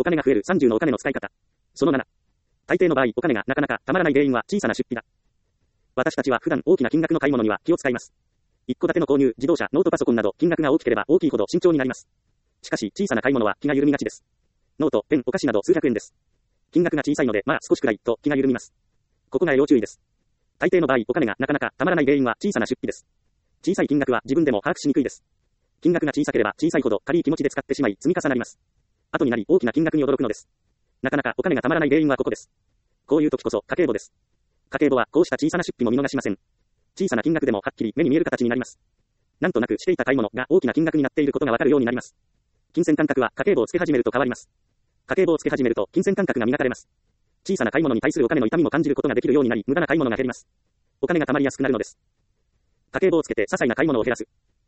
金が増える30のお金の使い方。その7。大抵の場合、お金がなかなか貯まらない原因は小さな出費だ。私たちは普段大きな金額の買い物には気を使います。一戸建ての購入、自動車、ノートパソコンなど金額が大きければ大きいほど慎重になります。しかし、小さな買い物は気が緩みがちです。ノート、ペン、お菓子など数百円です。金額が小さいので、まあ少しくらいと気が緩みます。ここが要注意です。大抵の場合、お金がなかなか貯まらない原因は小さな出費です。小さい金額は自分でも把握しにくいです。金額が小さければ小さいほど軽い気持ちで使ってしまい積み重なります。後になり大きな金額に驚くのです。なかなかお金が貯まらない原因はここです。こういう時こそ家計簿です。家計簿はこうした小さな出費も見逃しません。小さな金額でもはっきり目に見える形になります。なんとなくしていた買い物が大きな金額になっていることがわかるようになります。金銭感覚は家計簿をつけ始めると変わります。家計簿をつけ始めると金銭感覚が磨かれます。小さな買い物に対するお金の痛みも感じることができるようになり、無駄な買い物が減ります。お金が貯まりやすくなるのです。家計簿をつけて些細な買い物を減らす。